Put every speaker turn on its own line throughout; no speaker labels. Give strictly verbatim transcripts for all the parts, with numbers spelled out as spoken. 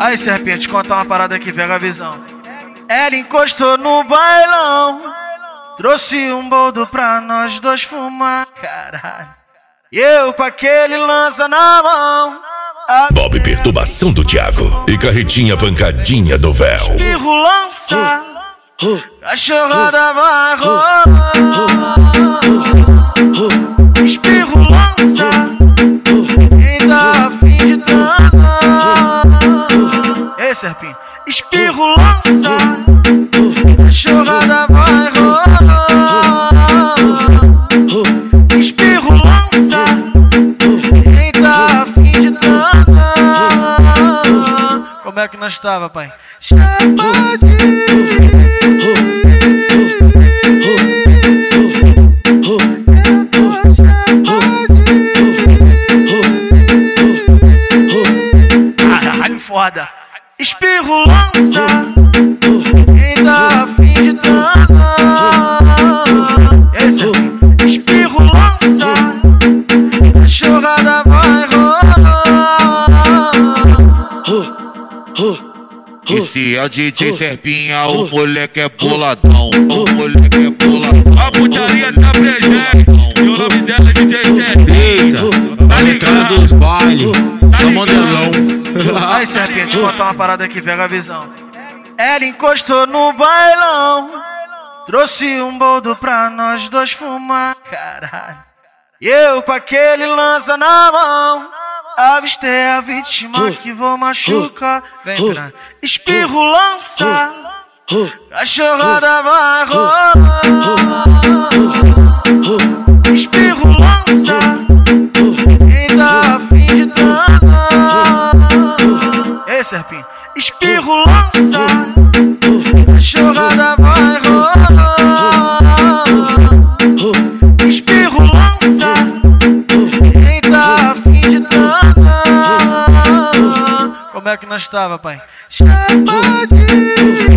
Aí, serpente, conta uma parada aqui, pega a visão. Ela encostou no bailão, trouxe um boldo pra nós dois fumar, caralho. E eu com aquele lança na mão.
Bob Perturbação do Thiago e Carretinha Pancadinha do Véu.
Espirro lança, cachorrada vai rolar. Espirro lança, quem tá afim de transar. Ei, serpinho, espirro lança, cachorrada vai rolar. Espirro lança, quem tá afim de transar. Como é que nós tava, pai? Chapadinho. Caralho, foda. Espirro lança, quem tá afim de transar. Esse é espirro lança, cachorrada vai rolar.
E se é D J Serpinha, o moleque é boladão. O moleque é boladão.
A putaria tá presente e o nome dela é D J Serpinha.
Tá ligado dos bailes, tá modelão.
Aí, serpente, conta uma parada aqui, pega a visão. Ela encostou no bailão, trouxe um boldo pra nós dois fumar, caralho. E eu com aquele lança na mão, avistei a vítima que vou machucar. Vem pra espirro lança, cachorrada vai rolar. Espirro lança, quem tá afim de transar. Ei, serpinho, espirro lança, cachorrada vai rolar. Espirro lança, quem tá afim de transar. Como é que nós tava, pai? Chapadinho.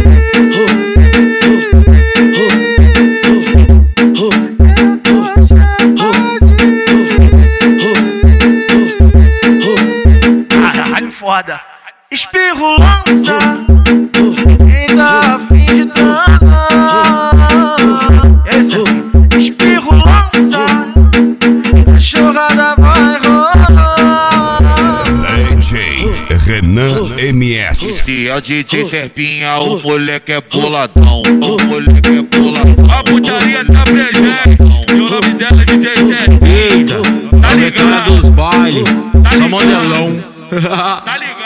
Caralho, foda. Espirro lança, quem tá afim de transar. Esse é espirro lança, cachorrada vai rolar.
D J Renan M S.
Se é D J Serpinha, o moleque é boladão. O moleque é boladão.
A putaria tá presente e o nome dela é D J Serpinha.
Tá ligado dos bailes, tá modelão.
Tá ligado?